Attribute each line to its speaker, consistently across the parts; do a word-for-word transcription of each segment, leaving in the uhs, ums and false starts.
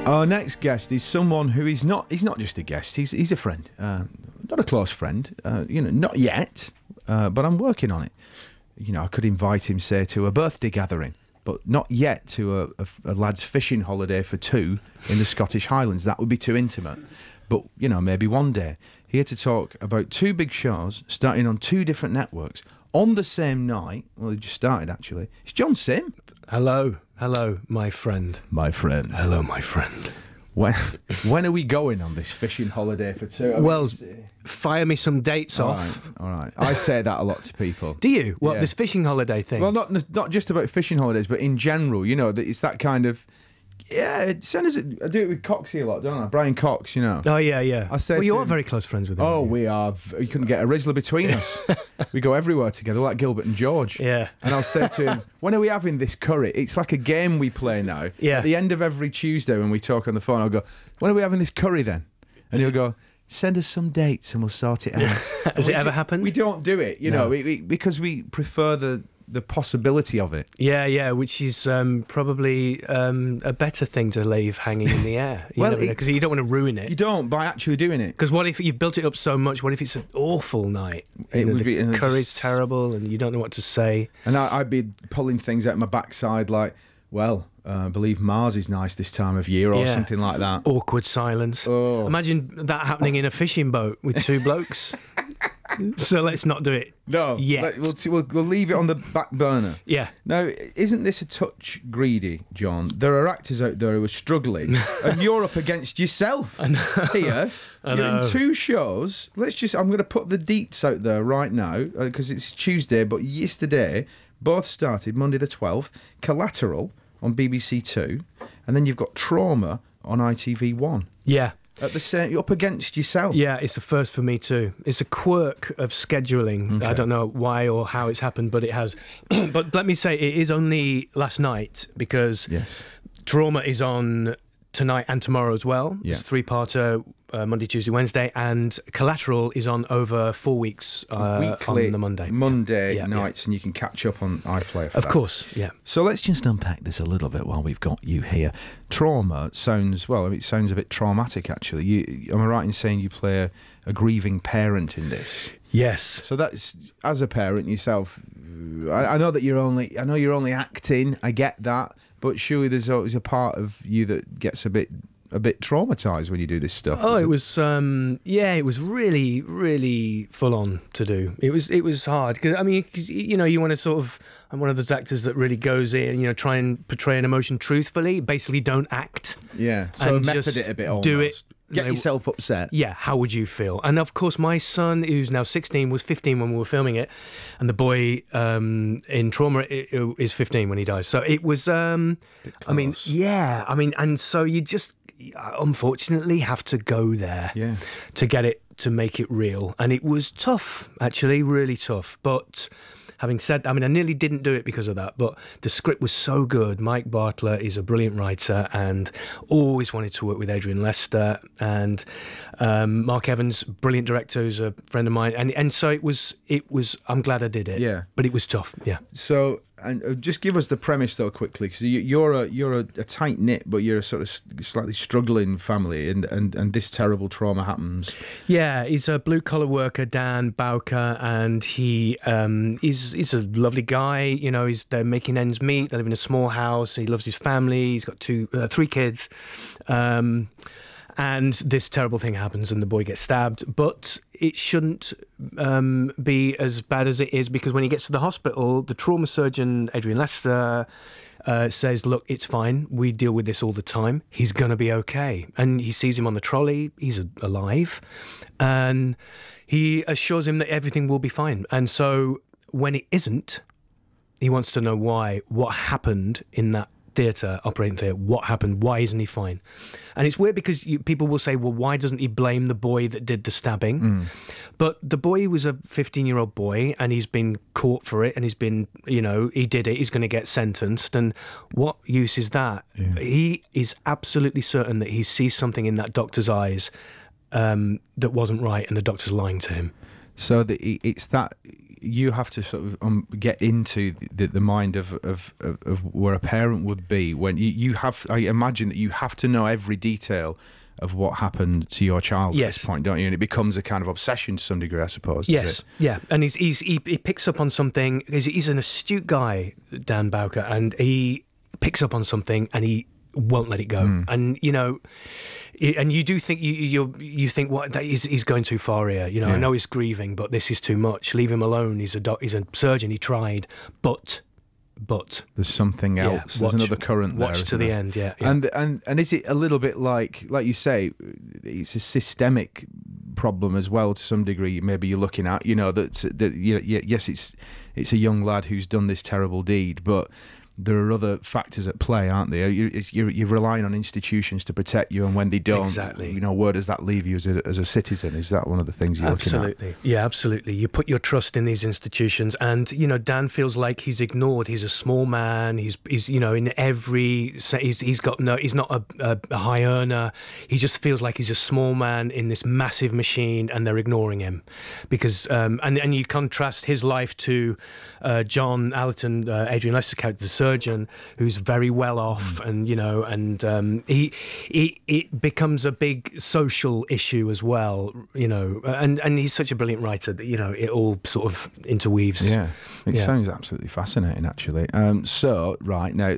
Speaker 1: Our next guest is someone who is not, he's not just a guest, he's he's a friend. Uh, not a close friend, uh, you know, not yet, uh, but I'm working on it. You know, I could invite him, say, to a birthday gathering, but not yet to a, a, a lad's fishing holiday for two in the Scottish Highlands. That would be too intimate. But, you know, maybe one day. Here to talk about two big shows starting on two different networks on the same night. Well, they just started, actually. It's John Sim.
Speaker 2: Hello. Hello, my friend.
Speaker 1: My friend.
Speaker 2: Hello, my friend.
Speaker 1: When when are we going on this fishing holiday for two? I mean,
Speaker 2: well, fire me some dates
Speaker 1: all
Speaker 2: off.
Speaker 1: Right, all right. I say that a lot to people.
Speaker 2: Do you? What,
Speaker 1: Yeah.
Speaker 2: this fishing holiday thing?
Speaker 1: Well, not not just about fishing holidays, but in general. You know, that it's that kind of. Yeah, it sounds. I do it with Coxie a lot, don't I? Brian Cox, you know.
Speaker 2: Oh, yeah, yeah.
Speaker 1: I say
Speaker 2: well,
Speaker 1: to
Speaker 2: you are
Speaker 1: him-
Speaker 2: very close friends with him.
Speaker 1: Oh,
Speaker 2: aren't you?
Speaker 1: we are. v- You couldn't get a Rizzler between us. We go everywhere together, like Gilbert and George.
Speaker 2: Yeah.
Speaker 1: And I'll say to him, when are we having this curry? It's like a game we play now.
Speaker 2: Yeah.
Speaker 1: At the end of every Tuesday when we talk on the phone, I'll go, when are we having this curry then? And he'll go, send us some dates and we'll sort it out.
Speaker 2: Has
Speaker 1: We
Speaker 2: it ever
Speaker 1: do-
Speaker 2: happened?
Speaker 1: We don't do it, you
Speaker 2: No.
Speaker 1: know, we, we, because we prefer the, the possibility of it.
Speaker 2: Yeah, yeah, which is um, probably um, a better thing to leave hanging in the air.
Speaker 1: Well,
Speaker 2: Because
Speaker 1: it-
Speaker 2: you don't want to ruin
Speaker 1: You
Speaker 2: it.
Speaker 1: don't by actually doing it.
Speaker 2: Because what if you've built it up so much? What if it's an awful night?
Speaker 1: It
Speaker 2: You know,
Speaker 1: would
Speaker 2: the
Speaker 1: be- and it
Speaker 2: curry's
Speaker 1: just-
Speaker 2: terrible and you don't know what to say.
Speaker 1: And I, I'd be pulling things out my backside like, well, uh, I believe Mars is nice this time of year or
Speaker 2: Yeah.
Speaker 1: something like that.
Speaker 2: Awkward silence.
Speaker 1: Oh.
Speaker 2: Imagine that happening in a fishing boat with two blokes. So let's not do it.
Speaker 1: No,
Speaker 2: Yet.
Speaker 1: let- we'll, we'll, we'll leave it on the back burner.
Speaker 2: Yeah.
Speaker 1: Now, isn't this a touch greedy, John? There are actors out there who are struggling, and you're up against yourself here.
Speaker 2: I
Speaker 1: You're in
Speaker 2: know.
Speaker 1: two shows. Let's just, I'm going to put the deets out there right now, because it's Tuesday, but yesterday, both started, Monday the twelfth, Collateral on B B C Two, and then you've got Trauma on I T V One.
Speaker 2: Yeah.
Speaker 1: At the same, you're up against yourself.
Speaker 2: Yeah, it's a first for me too. It's a quirk of scheduling. I don't know why or how it's happened, but it has. But let me say, it is only last night because
Speaker 1: Yes.
Speaker 2: Trauma is on tonight and tomorrow as well.
Speaker 1: Yeah.
Speaker 2: It's three-parter, uh, Monday, Tuesday, Wednesday, and Collateral is on over four weeks uh,
Speaker 1: Weekly
Speaker 2: on the Monday.
Speaker 1: Monday
Speaker 2: Yeah, yeah.
Speaker 1: nights, and you can catch up on iPlayer for
Speaker 2: Of
Speaker 1: that.
Speaker 2: course, yeah.
Speaker 1: So let's just unpack this a little bit while we've got you here. Trauma sounds, well, it sounds a bit traumatic, actually. You, am I right in saying you play a, a grieving parent in this?
Speaker 2: Yes.
Speaker 1: So that's, as a parent yourself, I, I know that you're only, I know you're only acting, I get that, but surely there's always a part of you that gets a bit, a bit traumatised when you do this stuff.
Speaker 2: Oh,
Speaker 1: Is
Speaker 2: it was um, yeah, it was really, really full on to do. It was, it was hard because I mean, 'cause, you know, you want to sort of. I'm one of those actors that really goes in, you know, try and portray an emotion truthfully. Basically, don't act.
Speaker 1: Yeah, so
Speaker 2: and
Speaker 1: method
Speaker 2: just
Speaker 1: it a bit almost.
Speaker 2: do it.
Speaker 1: Get
Speaker 2: you know,
Speaker 1: yourself upset.
Speaker 2: Yeah, how would you feel? And of course, my son, who's now sixteen, was fifteen when we were filming it, and the boy um, in Trauma i- i- is fifteen when he dies. So it was. Um, I mean,
Speaker 1: close.
Speaker 2: yeah, I mean, and so you just unfortunately have to go there
Speaker 1: Yeah.
Speaker 2: to get it to make it real, and it was tough, actually, really tough. But having said, I mean, I nearly didn't do it because of that, but the script was so good. Mike Bartlett is a brilliant writer and always wanted to work with Adrian Lester, and um, Mark Evans, brilliant director, who's a friend of mine, and and so it was. It was. I'm glad I did it.
Speaker 1: Yeah.
Speaker 2: but it was tough. Yeah.
Speaker 1: So, and uh, just give us the premise though quickly, because you, you're a you're a, a tight knit, but you're a sort of s- slightly struggling family, and, and, and this terrible trauma happens.
Speaker 2: Yeah, he's a blue collar worker, Dan Bowker, and he um, is he's a lovely guy. You know, he's they're making ends meet. They live in a small house. He loves his family. He's got two, uh, three kids, um, and this terrible thing happens, and the boy gets stabbed. But it shouldn't um, be as bad as it is, because when he gets to the hospital, the trauma surgeon Adrian Lester. Uh, says, look, it's fine. We deal with this all the time. He's going to be okay. And he sees him on the trolley. He's a- alive. And he assures him that everything will be fine. And so when it isn't, he wants to know why, what happened in that theatre, operating theatre, what happened, why isn't he fine? And it's weird because you, people will say, well, why doesn't he blame the boy that did the stabbing? Mm. But the boy was a fifteen-year-old boy, and he's been caught for it, and he's been, you know, he did it, he's going to get sentenced, and what use is that? Yeah. He is absolutely certain that he sees something in that doctor's eyes um, that wasn't right, and the doctor's lying to him.
Speaker 1: So the, it's that you have to sort of um, get into the, the mind of, of, of, of where a parent would be when you, you have. I imagine that you have to know every detail of what happened to your child
Speaker 2: Yes.
Speaker 1: at this point, don't you? And it becomes a kind of obsession to some degree, I suppose. does
Speaker 2: Yes,
Speaker 1: it?
Speaker 2: yeah, and he's, he's he, he picks up on something. He's, he's an astute guy, Dan Bowker, and he picks up on something and he won't let it go.
Speaker 1: Mm.
Speaker 2: And you know, i- and you do think you you you think what that he's, he's going too far here. You know, I
Speaker 1: Yeah.
Speaker 2: know he's grieving, but this is too much. Leave him alone. He's a doc, he's a surgeon. He tried, but but
Speaker 1: There's something
Speaker 2: yeah,
Speaker 1: else. There's
Speaker 2: watch-
Speaker 1: another current there.
Speaker 2: Watch to
Speaker 1: isn't
Speaker 2: the
Speaker 1: there?
Speaker 2: end. Yeah, yeah.
Speaker 1: And and and is it a little bit like like you say, it's a systemic problem as well to some degree. Maybe you're looking at, you know, that that you know, yes, it's it's a young lad who's done this terrible deed, but there are other factors at play, aren't there? You- it's- You're, you're relying on institutions to protect you, and when they don't,
Speaker 2: Exactly.
Speaker 1: you know, where does that leave you as a, as a citizen? Is that one of the things you're looking at?
Speaker 2: Absolutely. Yeah, absolutely. You put your trust in these institutions, and you know, Dan feels like he's ignored. He's a small man. He's, he's you know, in every, he's, he's got no, he's not a, a, a high earner. He just feels like he's a small man in this massive machine, and they're ignoring him, because, um, and and you contrast his life to uh, John Allerton, uh, Adrian Lester's character, the surgeon, who's very well off, and you know, and um, he, he, it becomes a big social issue as well, you know, and and he's such a brilliant writer that you know it all sort of interweaves.
Speaker 1: Yeah, it
Speaker 2: Yeah.
Speaker 1: sounds absolutely fascinating, actually. Um, so, right now,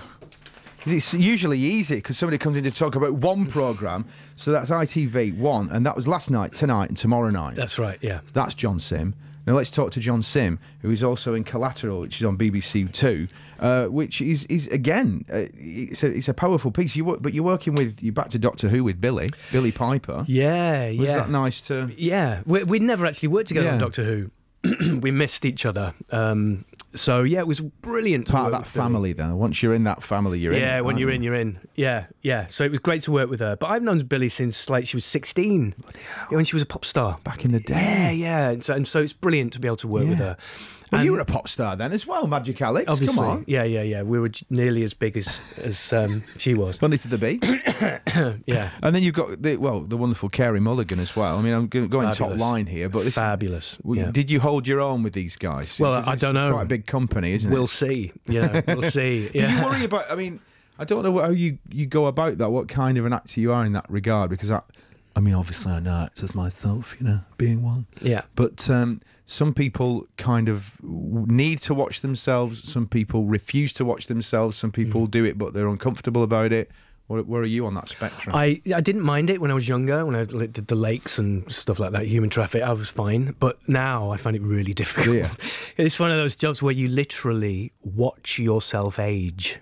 Speaker 1: it's usually easy because somebody comes in to talk about one programme. So that's I T V one, and that was last night, tonight, and tomorrow night.
Speaker 2: That's right. Yeah.
Speaker 1: That's John Sim. Now let's talk to John Sim, who is also in Collateral, which is on B B C Two, uh, which is is again, uh, it's a it's a powerful piece. You work, but you're working with you're back to Doctor Who with Billy, Billy Piper.
Speaker 2: Yeah.
Speaker 1: Was
Speaker 2: yeah.
Speaker 1: that nice to?
Speaker 2: Yeah. We we never actually worked together on
Speaker 1: Yeah.
Speaker 2: Doctor Who. We missed each other. Um, so yeah, it was brilliant. to
Speaker 1: Part of
Speaker 2: work
Speaker 1: that
Speaker 2: with Billy.
Speaker 1: family, then. Once you're in that family, you're in.
Speaker 2: Yeah,
Speaker 1: it,
Speaker 2: when
Speaker 1: aren't
Speaker 2: you're
Speaker 1: you?
Speaker 2: in, you're in. Yeah, yeah. So it was great to work with her. But I've known Billy since like she was sixteen, yeah, when she was a pop star.
Speaker 1: Back in the day.
Speaker 2: Yeah, yeah. And so, and so it's brilliant to be able to work
Speaker 1: Yeah.
Speaker 2: with her.
Speaker 1: Well,
Speaker 2: And
Speaker 1: you were a pop star then as well, Magic Alex.
Speaker 2: obviously,
Speaker 1: Come on.
Speaker 2: yeah, yeah, yeah. We were j- nearly as big as as um, she was.
Speaker 1: Funny to the beat.
Speaker 2: Yeah,
Speaker 1: And then you've got the well, the wonderful Carey Mulligan as well. I mean, I'm go- going top
Speaker 2: Fabulous.
Speaker 1: line here, but this,
Speaker 2: fabulous.
Speaker 1: w-
Speaker 2: Yeah.
Speaker 1: did you hold your own with these guys?
Speaker 2: Well,
Speaker 1: Because
Speaker 2: I
Speaker 1: it's-
Speaker 2: don't
Speaker 1: it's
Speaker 2: know.
Speaker 1: Quite a big company, isn't
Speaker 2: We'll
Speaker 1: it?
Speaker 2: see. You know, we'll see.
Speaker 1: Do you
Speaker 2: Yeah.
Speaker 1: worry about? I mean, I don't know how you, you go about that. What kind of an actor you are in that regard? Because I, I mean, obviously I know actors myself, you know, being one.
Speaker 2: Yeah.
Speaker 1: But um, some people kind of need to watch themselves. Some people refuse to watch themselves. Some people
Speaker 2: Mm.
Speaker 1: do it, but they're uncomfortable about it. Where, where are you on that spectrum?
Speaker 2: I, I didn't mind it when I was younger, when I li- did the lakes and stuff like that, human traffic, I was fine. But now I find it really difficult.
Speaker 1: Yeah.
Speaker 2: It's one of those jobs where you literally watch yourself age.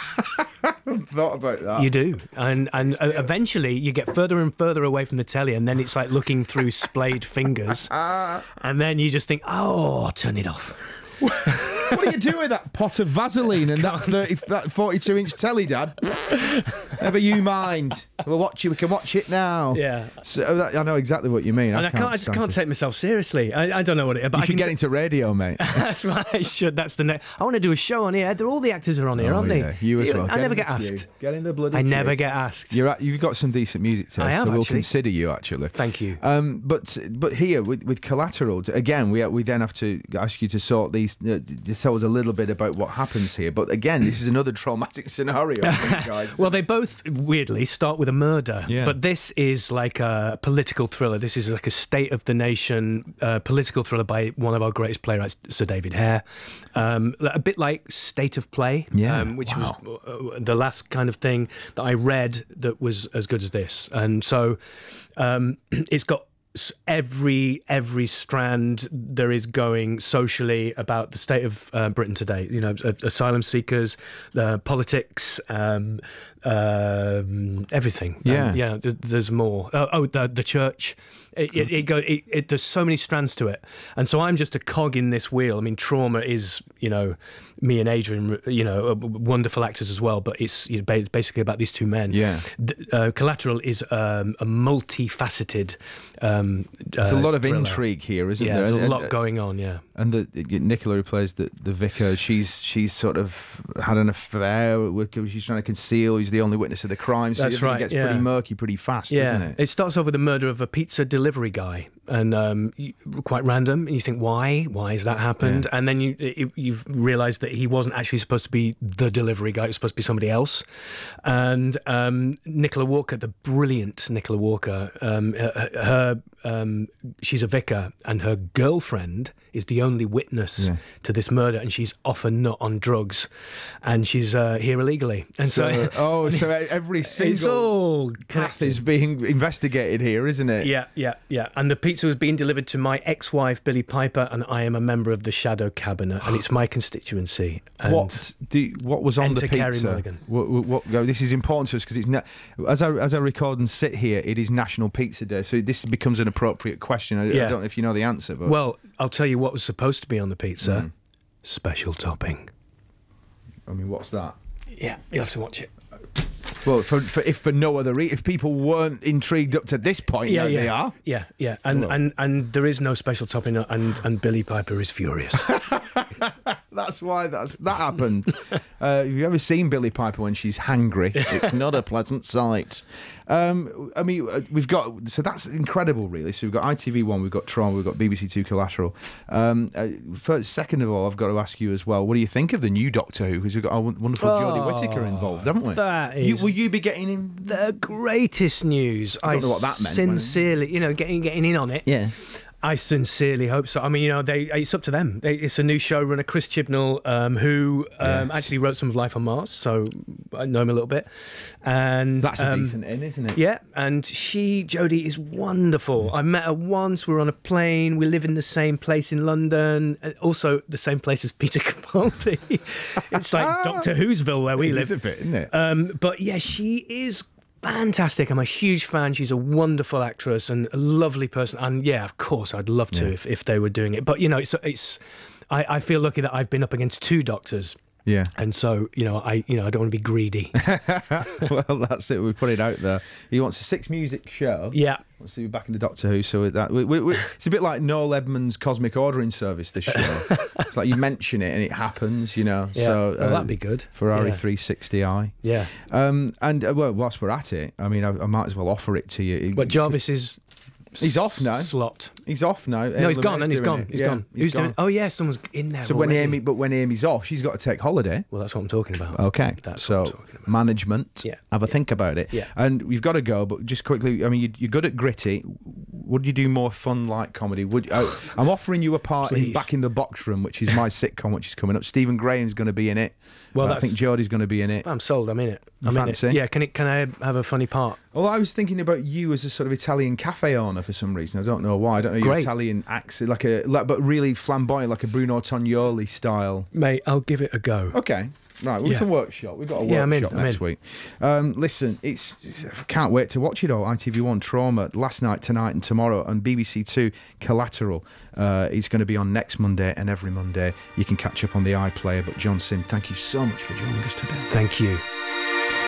Speaker 1: thought about that.
Speaker 2: You do. And and uh, eventually you get further and further away from the telly, and then it's like looking through splayed fingers. And then you just think, oh, turn it off.
Speaker 1: What do you do with that pot of Vaseline and that thirty, that forty-two inch telly, Dad? Never you mind. We'll watch it. We can watch it now.
Speaker 2: Yeah.
Speaker 1: So that, I know exactly what you mean.
Speaker 2: And I can't, I just
Speaker 1: stand
Speaker 2: can't
Speaker 1: to-
Speaker 2: take myself seriously. I, I don't know what it is. But
Speaker 1: You
Speaker 2: I
Speaker 1: should
Speaker 2: can
Speaker 1: get
Speaker 2: t-
Speaker 1: into radio, mate.
Speaker 2: That's what I should. That's the next. I want to do a show on here. They're, all the actors are on here,
Speaker 1: Oh,
Speaker 2: aren't
Speaker 1: yeah.
Speaker 2: they?
Speaker 1: You as well.
Speaker 2: I never
Speaker 1: in
Speaker 2: get
Speaker 1: the queue.
Speaker 2: asked.
Speaker 1: Get in the bloody
Speaker 2: I
Speaker 1: queue.
Speaker 2: never get asked.
Speaker 1: You're at, you've got some decent music taste,
Speaker 2: I have,
Speaker 1: so we'll
Speaker 2: actually.
Speaker 1: consider you actually.
Speaker 2: Thank you.
Speaker 1: Um, but but here with, with Collateral again, we we then have to ask you to sort these. Uh, just tell us a little bit about what happens here. But again, this is another traumatic scenario. I think, guys.
Speaker 2: Well, they both weirdly start with a murder,
Speaker 1: Yeah.
Speaker 2: but this is like a political thriller. This is like a state of the nation uh, political thriller by one of our greatest playwrights, Sir David Hare. Um, a bit like State of Play,
Speaker 1: Yeah,
Speaker 2: um, which
Speaker 1: wow.
Speaker 2: was uh, the last kind of thing that I read that was as good as this. And so um, it's got s- every every strand there is going socially about the state of uh, Britain today. You know, a- asylum seekers, uh, politics, um, um, everything.
Speaker 1: Yeah.
Speaker 2: um, yeah. There's, there's more. Oh, oh, the the church. It, it, it go. It, it, there's so many strands to it, and so I'm just a cog in this wheel. I mean, Trauma is, you know, me and Adrian, you know, are wonderful actors as well. But it's you know, ba- basically about these two men.
Speaker 1: Yeah.
Speaker 2: The, uh, Collateral is um, a multifaceted. Um,
Speaker 1: There's a
Speaker 2: uh,
Speaker 1: lot of
Speaker 2: thriller.
Speaker 1: intrigue here, isn't
Speaker 2: Yeah,
Speaker 1: there?
Speaker 2: there's a
Speaker 1: And-
Speaker 2: lot
Speaker 1: and-
Speaker 2: going on. Yeah.
Speaker 1: And the, the Nicola who plays the, the vicar, she's she's sort of had an affair. With, she's trying to conceal. He's the only witness of the crime. So
Speaker 2: That's
Speaker 1: everything
Speaker 2: right,
Speaker 1: gets
Speaker 2: yeah.
Speaker 1: pretty murky, pretty fast,
Speaker 2: Yeah,
Speaker 1: doesn't it?
Speaker 2: it starts off with the murder of a pizza delivery guy, and um, you, quite random. And you think, why? Why has that happened?
Speaker 1: Yeah.
Speaker 2: And then you, you you've realised that he wasn't actually supposed to be the delivery guy. It was supposed to be somebody else. And um, Nicola Walker, the brilliant Nicola Walker, um, her, her um, she's a vicar, and her girlfriend is the only witness
Speaker 1: Yeah.
Speaker 2: to this murder, and she's often not on drugs, and she's uh, here illegally. And so,
Speaker 1: So, oh, so every
Speaker 2: it's
Speaker 1: single
Speaker 2: all
Speaker 1: path
Speaker 2: connected.
Speaker 1: is being investigated here, isn't it?
Speaker 2: Yeah, yeah, yeah. And the pizza was being delivered to my ex-wife, Billie Piper, and I am a member of the Shadow Cabinet, and it's my constituency. And
Speaker 1: What do you- what was on
Speaker 2: Enter
Speaker 1: the
Speaker 2: Carey
Speaker 1: pizza?
Speaker 2: Mulligan.
Speaker 1: What, what, what- no, this is important to us because it's na- as I as I record and sit here, it is National Pizza Day, so this becomes an appropriate question. I, I
Speaker 2: Yeah.
Speaker 1: don't know if you know the answer, but
Speaker 2: Well, I'll tell you what was supposed to be on the pizza.
Speaker 1: Mm.
Speaker 2: Special topping.
Speaker 1: I mean, what's that?
Speaker 2: Yeah, you have to watch it.
Speaker 1: Well, for, for if for no other reason, if people weren't intrigued up to this point,
Speaker 2: Yeah,
Speaker 1: now
Speaker 2: yeah,
Speaker 1: they are.
Speaker 2: yeah, yeah. And,
Speaker 1: Hello.
Speaker 2: and and there is no special topping, and and Billie Piper is furious.
Speaker 1: That's why that's that happened. uh, have you ever seen Billie Piper when she's hangry? It's not a pleasant sight. Um, I mean, uh, we've got so that's incredible, really. So we've got I T V One, we've got Tron, we've got B B C Two Collateral. Um, uh, first, second of all, I've got to ask you as well. What do you think of the new Doctor Who? Because we've got our wonderful Jodie Whittaker involved, haven't we?
Speaker 2: that
Speaker 1: You,
Speaker 2: is-
Speaker 1: will you be getting in?
Speaker 2: The greatest news. I,
Speaker 1: don't know what that meant, when-
Speaker 2: Sincerely, you know, getting getting in on it.
Speaker 1: Yeah.
Speaker 2: I sincerely hope so. I mean, you know, they it's up to them. They, it's a new showrunner, Chris Chibnall, um, who um,
Speaker 1: Yes.
Speaker 2: actually wrote some of Life on Mars, so I know him a little bit. And
Speaker 1: That's a
Speaker 2: um,
Speaker 1: decent in, isn't it?
Speaker 2: Yeah, and she, Jodie, is wonderful. I met her once. We were on a plane. We live in the same place in London. uh, Also, the same place as Peter Capaldi. It's like Doctor Who'sville where we
Speaker 1: It
Speaker 2: live.
Speaker 1: is a bit, isn't it?
Speaker 2: Um, but yeah, she is fantastic. I'm a huge fan. She's a wonderful actress and a lovely person. And yeah, of course, I'd love to
Speaker 1: Yeah.
Speaker 2: if, if they were doing it. But you know, it's it's. I, I feel lucky that I've been up against two doctors.
Speaker 1: Yeah.
Speaker 2: And so, you know, I you know I don't want to be greedy.
Speaker 1: Well, that's it. We put it out there. He wants a six music show.
Speaker 2: Yeah.
Speaker 1: Wants to be back in the Doctor Who. So with that, we, we, we, it's a bit like Noel Edmonds' Cosmic Ordering Service. This show. It's like you mention it and it happens. You know.
Speaker 2: Yeah.
Speaker 1: So
Speaker 2: Well, that'd be good.
Speaker 1: Ferrari
Speaker 2: Yeah.
Speaker 1: three sixty i.
Speaker 2: Yeah.
Speaker 1: Um, and uh, well, whilst we're at it, I mean, I, I might as well offer it to you.
Speaker 2: But Jarvis is.
Speaker 1: He's off now.
Speaker 2: Slot.
Speaker 1: He's off now.
Speaker 2: No, he's gone.
Speaker 1: Lemaire's
Speaker 2: And he's
Speaker 1: doing
Speaker 2: gone.
Speaker 1: it.
Speaker 2: He's
Speaker 1: Yeah,
Speaker 2: gone.
Speaker 1: he's
Speaker 2: Who's
Speaker 1: gone.
Speaker 2: doing? Oh yeah, someone's in there.
Speaker 1: So when
Speaker 2: already.
Speaker 1: Amy, but when Amy's off, she's got to take holiday.
Speaker 2: Well, that's what I'm talking about.
Speaker 1: Okay,
Speaker 2: That's
Speaker 1: so
Speaker 2: what I'm talking about.
Speaker 1: management,
Speaker 2: Yeah.
Speaker 1: have a think about it.
Speaker 2: Yeah.
Speaker 1: And we've got to go, but just quickly, I mean, you, you're good at gritty. Would you do more fun like comedy? Would uh, I'm offering you a part in
Speaker 2: Please.
Speaker 1: Back in the Box Room, which is my sitcom, which is coming up. Stephen Graham's going to be in it.
Speaker 2: Well,
Speaker 1: Uh, I
Speaker 2: that's-
Speaker 1: think Jodie's going to be in it.
Speaker 2: I'm sold. I'm in it.
Speaker 1: You
Speaker 2: I'm
Speaker 1: fancy?
Speaker 2: in it. Yeah. Can it? Can I have a funny part?
Speaker 1: Well, I was thinking about you as a sort of Italian cafe owner for some reason. I don't know why. I don't know your
Speaker 2: Great.
Speaker 1: Italian accent, like a, like, but really flamboyant, like a Bruno Tognoli style.
Speaker 2: Mate, I'll give it a go.
Speaker 1: Okay, right. We
Speaker 2: Yeah.
Speaker 1: can workshop. We've got a
Speaker 2: Yeah, I'm in,
Speaker 1: workshop
Speaker 2: I'm
Speaker 1: next
Speaker 2: in.
Speaker 1: week. Um, listen, it's can't wait to watch it all. I T V One Trauma last night, tonight, and tomorrow, and B B C Two Collateral. Uh, it's going to be on next Monday and every Monday. You can catch up on the iPlayer. But John Sim, thank you so much for joining us today.
Speaker 2: Thank you.